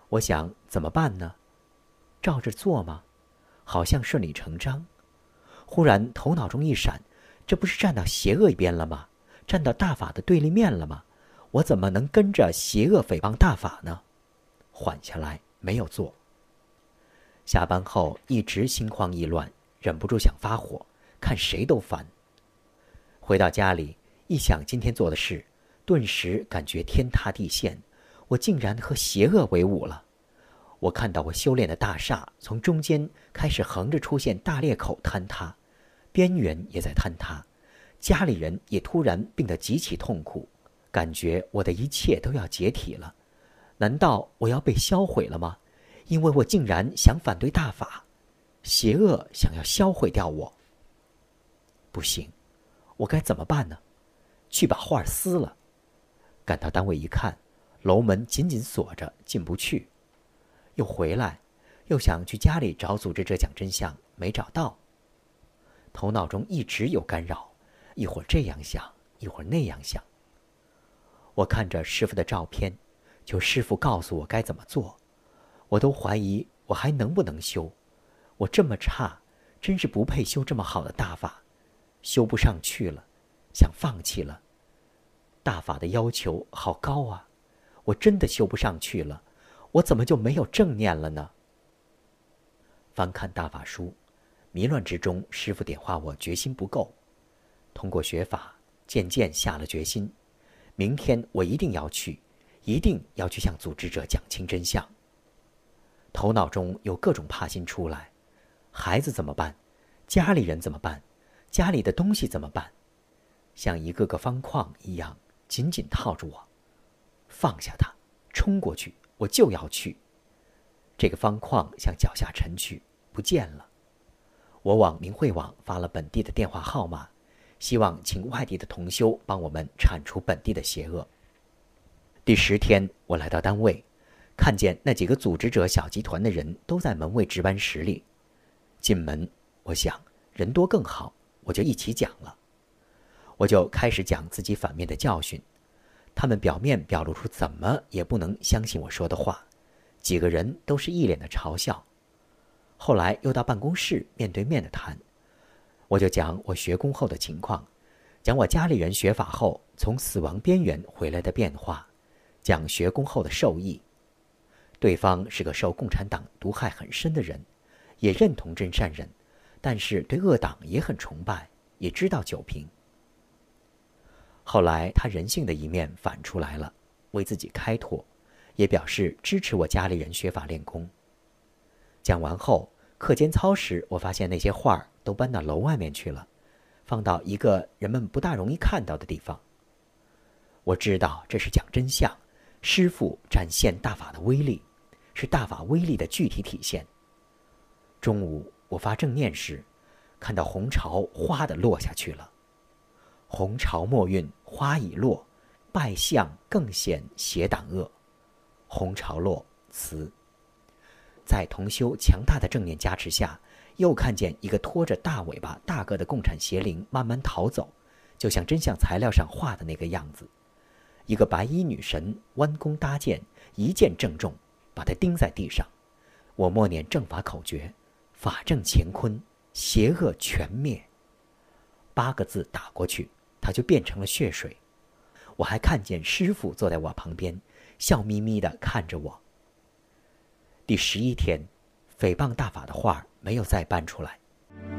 我想怎么办呢？照着做吗？好像顺理成章。忽然头脑中一闪，这不是站到邪恶一边了吗？站到大法的对立面了吗？我怎么能跟着邪恶诽谤大法呢？缓下来，没有做。下班后一直心慌意乱，忍不住想发火，看谁都烦。回到家里，一想今天做的事，顿时感觉天塌地陷，我竟然和邪恶为伍了。我看到我修炼的大厦从中间开始横着出现大裂口坍塌，边缘也在坍塌，家里人也突然病得极其痛苦，感觉我的一切都要解体了。难道我要被销毁了吗？因为我竟然想反对大法，邪恶想要销毁掉我。不行，我该怎么办呢？去把画撕了。赶到单位一看，楼门紧紧锁着，进不去。又回来，又想去家里找组织者讲真相，没找到。头脑中一直有干扰，一会儿这样想，一会儿那样想。我看着师父的照片，求师父告诉我该怎么做。我都怀疑我还能不能修，我这么差，真是不配修这么好的大法，修不上去了，想放弃了。大法的要求好高啊，我真的修不上去了，我怎么就没有正念了呢？翻看大法书，迷乱之中，师父点化我决心不够。通过学法，渐渐下了决心，明天我一定要去，一定要去向组织者讲清真相。头脑中有各种怕心出来，孩子怎么办？家里人怎么办？家里的东西怎么办？像一个个方框一样紧紧套住我。放下它，冲过去，我就要去。这个方框向脚下沉去，不见了。我往明慧网发了本地的电话号码，希望请外地的同修帮我们铲除本地的邪恶。第十天，我来到单位，看见那几个组织者小集团的人都在门卫值班室里。进门，我想人多更好，我就一起讲了。我就开始讲自己反面的教训，他们表面表露出怎么也不能相信我说的话，几个人都是一脸的嘲笑。后来又到办公室面对面的谈，我就讲我学功后的情况，讲我家里人学法后从死亡边缘回来的变化，讲学功后的受益。对方是个受共产党毒害很深的人，也认同真善人，但是对恶党也很崇拜，也知道酒瓶。后来他人性的一面反出来了，为自己开脱，也表示支持我家里人学法练功。讲完后，课间操时，我发现那些画都搬到楼外面去了，放到一个人们不大容易看到的地方。我知道这是讲真相，师父展现大法的威力，是大法威力的具体体现。中午我发正念时，看到红潮哗地落下去了。红潮末运，花已落，败相更显邪党恶。红潮落，辞。在同修强大的正念加持下，又看见一个拖着大尾巴大个的共产邪灵慢慢逃走，就像真相材料上画的那个样子。一个白衣女神弯弓搭箭，一箭正中，把它钉在地上。我默念正法口诀，法正乾坤，邪恶全灭。八个字打过去，它就变成了血水。我还看见师父坐在我旁边，笑眯眯地看着我。第十一天，诽谤大法的画没有再搬出来。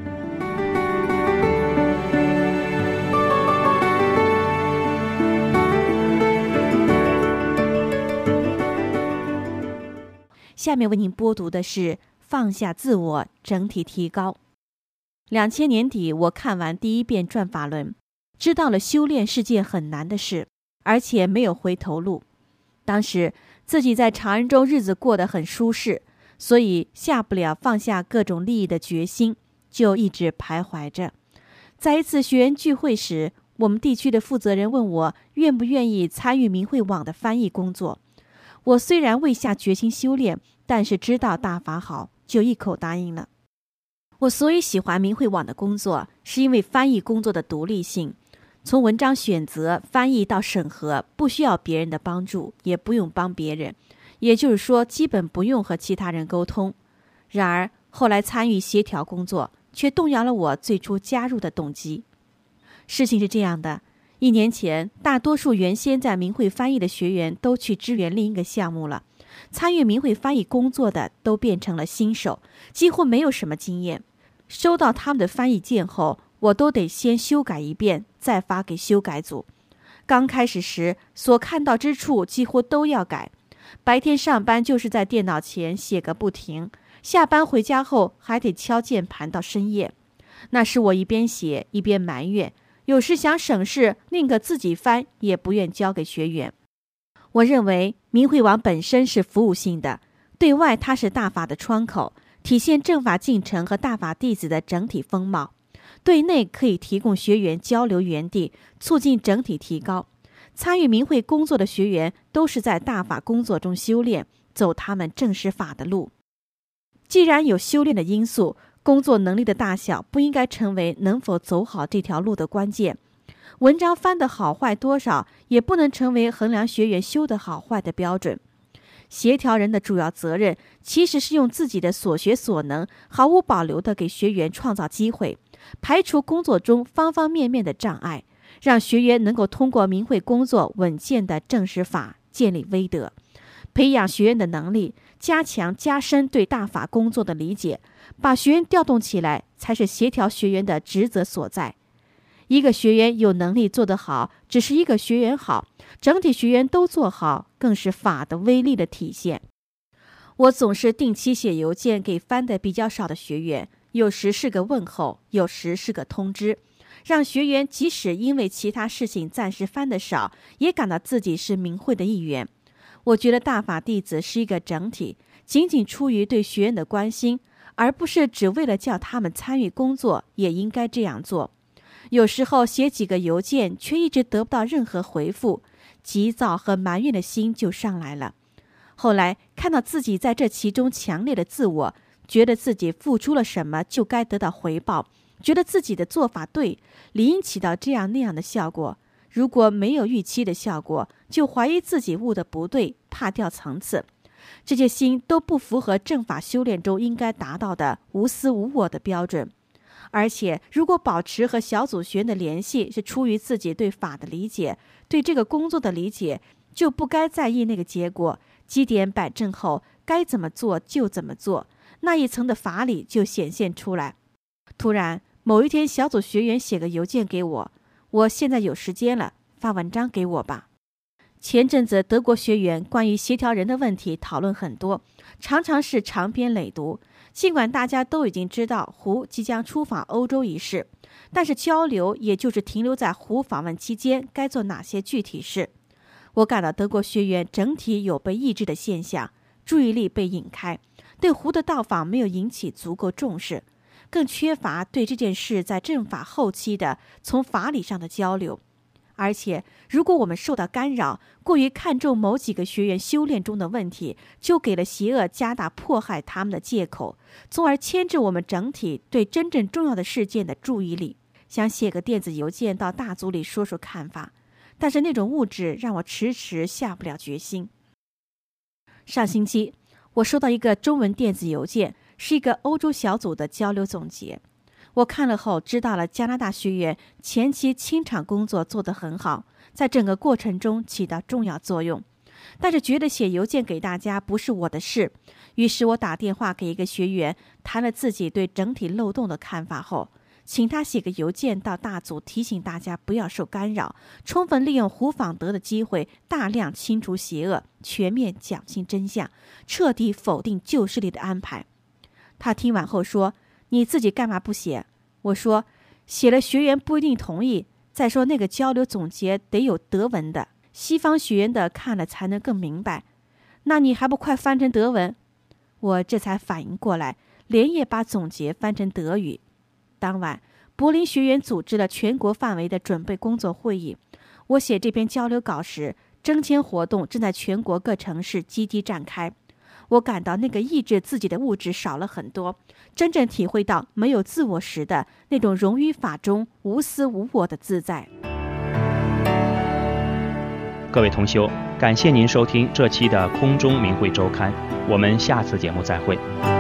下面为您播读的是放下自我，整体提高。两千年底，我看完第一遍转法轮，知道了修炼是件很难的事，而且没有回头路。当时自己在常人中日子过得很舒适，所以下不了放下各种利益的决心，就一直徘徊着。在一次学员聚会时，我们地区的负责人问我愿不愿意参与明慧网的翻译工作。我虽然未下决心修炼，但是知道大法好，就一口答应了。我所以喜欢明慧网的工作，是因为翻译工作的独立性，从文章选择、翻译到审核，不需要别人的帮助，也不用帮别人， 也就是说基本不用和其他人沟通。然而后来参与协调工作，却动摇了我最初加入的动机。事情是这样的，一年前，大多数原先在明慧翻译的学员都去支援另一个项目了，参与明慧翻译工作的都变成了新手，几乎没有什么经验。收到他们的翻译件后，我都得先修改一遍，再发给修改组。刚开始时，所看到之处几乎都要改。白天上班就是在电脑前写个不停，下班回家后还得敲键盘到深夜。那时我一边写一边埋怨，有时想省事，宁可自己翻，也不愿交给学员。我认为明慧网本身是服务性的，对外它是大法的窗口，体现正法进程和大法弟子的整体风貌；对内可以提供学员交流园地，促进整体提高。参与明慧工作的学员都是在大法工作中修炼，走他们正实法的路。既然有修炼的因素，工作能力的大小不应该成为能否走好这条路的关键。文章翻得好坏多少，也不能成为衡量学员修得好坏的标准。协调人的主要责任其实是用自己的所学所能，毫无保留地给学员创造机会，排除工作中方方面面的障碍，让学员能够通过明慧工作稳健的正实法，建立威德，培养学员的能力，加强加深对大法工作的理解，把学员调动起来，才是协调学员的职责所在。一个学员有能力做得好，只是一个学员好，整体学员都做好，更是法的威力的体现。我总是定期写邮件给翻得比较少的学员，有时是个问候，有时是个通知，让学员即使因为其他事情暂时翻得少，也感到自己是明慧的一员。我觉得大法弟子是一个整体，仅仅出于对学员的关心，而不是只为了叫他们参与工作，也应该这样做。有时候写几个邮件，却一直得不到任何回复，急躁和埋怨的心就上来了。后来看到自己在这其中强烈的自我，觉得自己付出了什么就该得到回报，觉得自己的做法对，理应起到这样那样的效果。如果没有预期的效果，就怀疑自己悟的不对，怕掉层次。这些心都不符合正法修炼中应该达到的无私无我的标准。而且如果保持和小组学员的联系是出于自己对法的理解，对这个工作的理解，就不该在意那个结果，基点摆正后该怎么做就怎么做，那一层的法理就显现出来。突然某一天，小组学员写个邮件给我，我现在有时间了，发文章给我吧。前阵子德国学员关于协调人的问题讨论很多，常常是长篇累牍。尽管大家都已经知道胡即将出访欧洲一事，但是交流也就是停留在胡访问期间该做哪些具体事。我感到德国学员整体有被抑制的现象，注意力被引开，对胡的到访没有引起足够重视，更缺乏对这件事在正法后期的从法理上的交流。而且如果我们受到干扰，过于看重某几个学员修炼中的问题，就给了邪恶加大迫害他们的借口，从而牵制我们整体对真正重要的事件的注意力。想写个电子邮件到大组里说说看法，但是那种物质让我迟迟下不了决心。上星期我收到一个中文电子邮件，是一个欧洲小组的交流总结。我看了后知道了加拿大学员前期清场工作做得很好，在整个过程中起到重要作用，但是觉得写邮件给大家不是我的事，于是我打电话给一个学员，谈了自己对整体漏洞的看法后，请他写个邮件到大组，提醒大家不要受干扰，充分利用胡访德的机会，大量清除邪恶，全面讲清真相，彻底否定旧势力的安排。他听完后说，你自己干嘛不写？我说，写了学员不一定同意，再说那个交流总结得有德文的，西方学员的看了才能更明白。那你还不快翻成德文？我这才反应过来，连夜把总结翻成德语。当晚柏林学员组织了全国范围的准备工作会议，我写这篇交流稿时，征签活动正在全国各城市积极展开。我感到那个抑制自己的物质少了很多，真正体会到没有自我时的那种融于法中无私无我的自在。 各位同修， 感谢您收听这期的空中明慧周刊，我们下次节目再会。